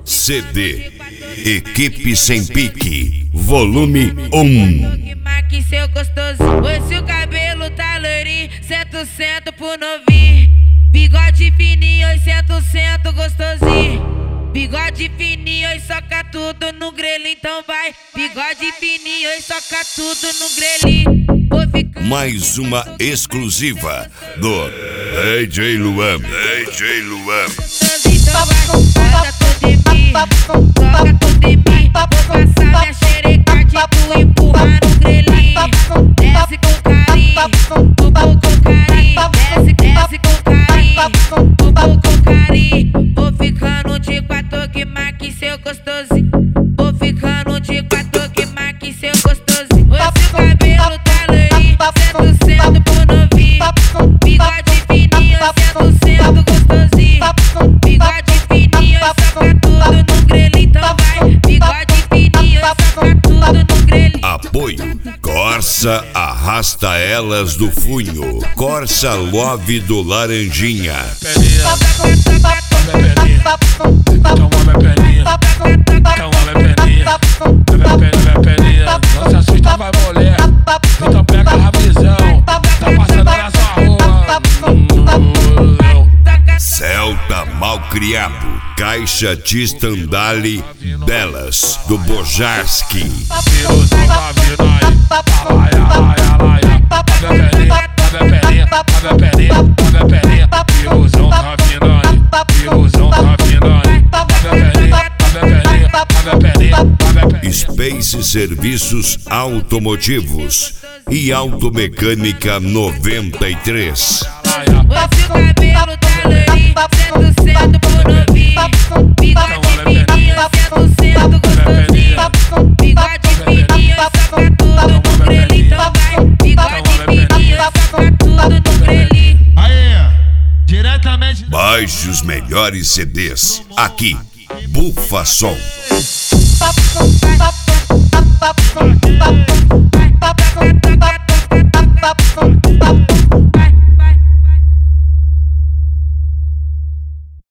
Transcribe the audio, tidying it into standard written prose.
CD Equipe Sem Pique, volume 1. Que seu gostoso, hoje o cabelo tá loirinho, sento pro novinho. Bigode fininho, 100% gostosinho. Bigode fininho e soca tudo no grelhinho, então vai. Bigode fininho e soca tudo no grelhinho. Mais uma exclusiva do DJ Luan. DJ Luan. Então vai, bota tudo em mim, toca tudo em mim. Vou passar minha xereca, tipo empurrar no grelhinho. Desce com carinho, com carinho. Desce com carinho, com carinho. Vou ficando de quatro que marque seu gostosinho. Vou ficando de quatro que marque seu gostosinho. Hoje o cabelo tá loirinho, 100% pro novinho. Bigode fininho, 100% gostosinho. Bigode fininho, soca tudo no grelhinho, então vai. Bigode fininho, soca tudo no grelhinho. Apoio Corsa Arrasta Elas do Funho, Corsa Love do Laranjinha. Não se assusta, vai mulher. Então pega a visão. Tá passando na sua rua. Celta Malcriado, Caixa de Estandale Delas do Bojarski. Piruzão tá vindo aí. Piruzão tá vindo aí. Piruzão tá vindo aí. Space Serviços Automotivos e Automecânica 93. Hoje o cabelo tá loirinho, 100% pro novinho. Bigode fininho, 100% gostosinho. Bigode fininho, soca tudo no grelhinho, então vai. Bigode fininho, soca tudo no grelhinho. Aí, diretamente. Baixe os melhores CDs aqui, Bufa Som. Vai.